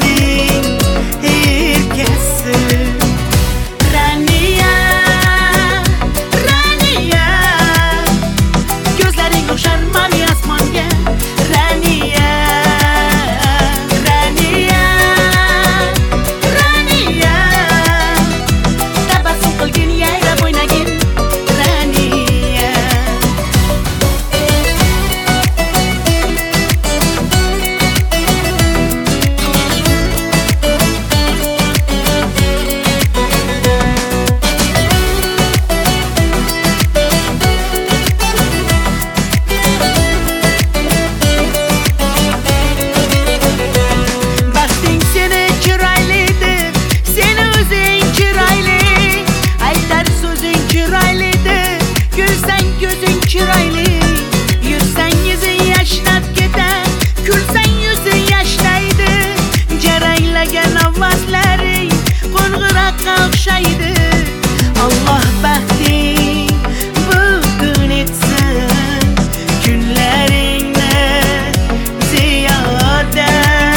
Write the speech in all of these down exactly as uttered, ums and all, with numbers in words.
baxting erkasi. Raniya, Raniya, ko'zlaring o'xshar mavi osmonga. Raniya, Raniya, Raniya, tabassum qilgin, yayrab o'ynagin. Raniya. Baxting seni chiroylidir, seni o'zing chiroyli, aytar so'zing chiroylidir, kulsang ko'zing chiroyli, yursang yuzing yashnab ketar, kulsang yuzing yashlaydi, jaranglagan ovozlaring qo'ng'iroqqa o'xshaydi. Alloh baxting bugun etsin kunlaringni ziyoda,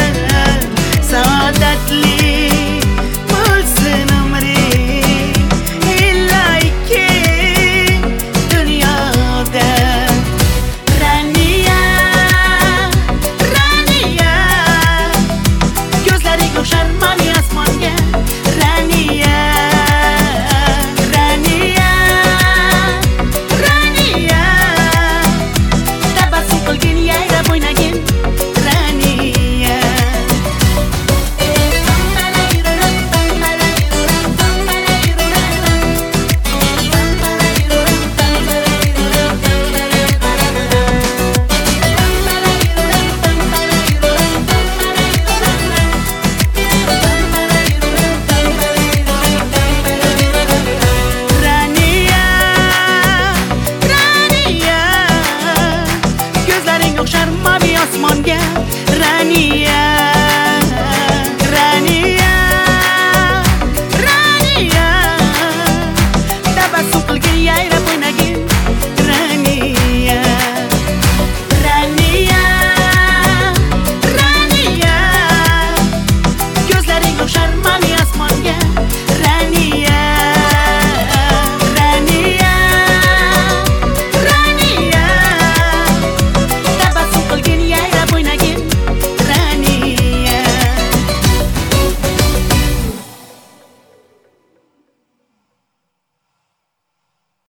saodatli bo'lsin umring iloyki dunyoda. Raniya, Raniya, ko'zlaring o'xshar mavi osmonga. Raniya, Raniya, Raniya, tabassum qilgin, yayrab o'ynagin. Raniya. Raniya, Raniya, ko'zlaring o'xshar mavi osmonga. Raniya.